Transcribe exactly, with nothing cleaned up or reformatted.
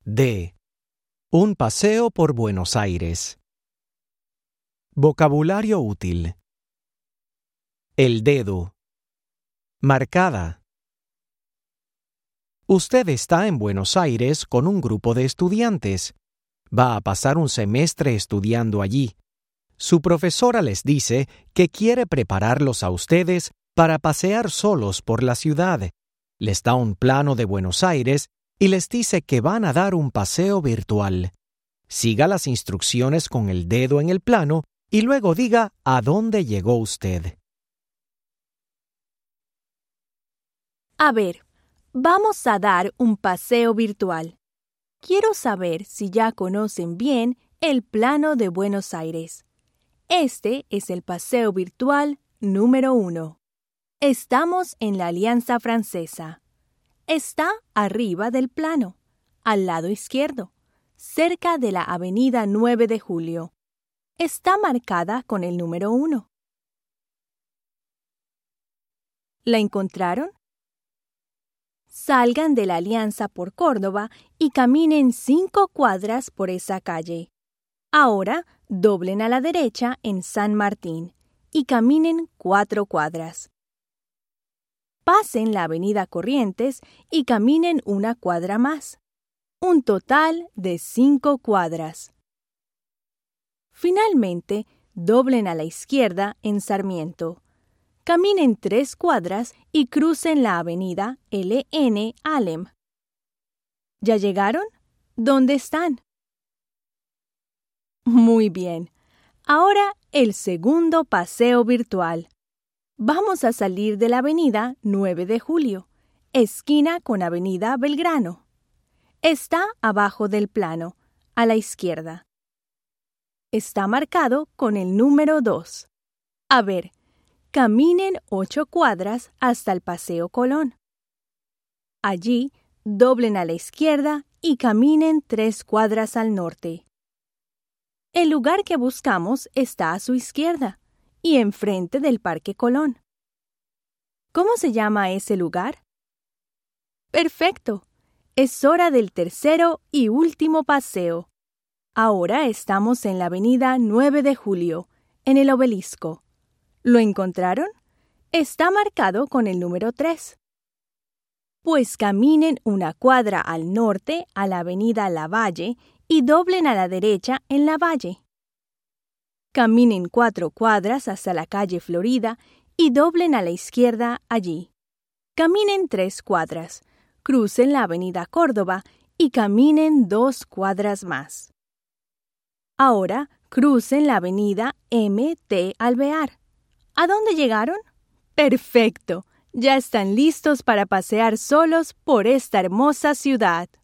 D. Un paseo por Buenos Aires. Vocabulario útil. El dedo. Marcada. Usted está en Buenos Aires con un grupo de estudiantes. Va a pasar un semestre estudiando allí. Su profesora les dice que quiere prepararlos a ustedes para pasear solos por la ciudad. Les da un plano de Buenos Aires y les dice que van a dar un paseo virtual. Siga las instrucciones con el dedo en el plano y luego diga a dónde llegó usted. A ver, vamos a dar un paseo virtual. Quiero saber si ya conocen bien el plano de Buenos Aires. Este es el paseo virtual número uno. Estamos en la Alianza Francesa. Está arriba del plano, al lado izquierdo, cerca de la avenida nueve de julio. Está marcada con el número uno. ¿La encontraron? Salgan de la Alianza por Córdoba y caminen cinco cuadras por esa calle. Ahora doblen a la derecha en San Martín y caminen cuatro cuadras. Pasen la avenida Corrientes y caminen una cuadra más. Un total de cinco cuadras. Finalmente, doblen a la izquierda en Sarmiento. Caminen tres cuadras y crucen la avenida L N Alem. ¿Ya llegaron? ¿Dónde están? Muy bien. Ahora el segundo paseo virtual. Vamos a salir de la avenida nueve de julio, esquina con avenida Belgrano. Está abajo del plano, a la izquierda. Está marcado con el número dos. A ver, caminen ocho cuadras hasta el Paseo Colón. Allí, doblen a la izquierda y caminen tres cuadras al norte. El lugar que buscamos está a su izquierda y enfrente del Parque Colón. ¿Cómo se llama ese lugar? Perfecto. Es hora del tercero y último paseo. Ahora estamos en la avenida nueve de julio, en el Obelisco. ¿Lo encontraron? Está marcado con el número tres. Pues caminen una cuadra al norte a la avenida Lavalle y doblen a la derecha en Lavalle. Caminen cuatro cuadras hasta la calle Florida y doblen a la izquierda allí. Caminen tres cuadras, crucen la avenida Córdoba y caminen dos cuadras más. Ahora crucen la avenida M T Alvear. ¿A dónde llegaron? ¡Perfecto! Ya están listos para pasear solos por esta hermosa ciudad.